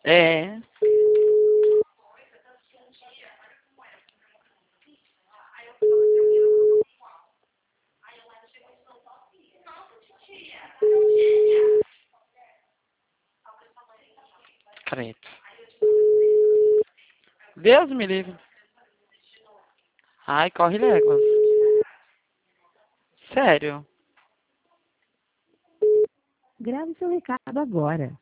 É. Credo. Deus me livre. Ai, corre léguas. Sério. Grave seu recado agora.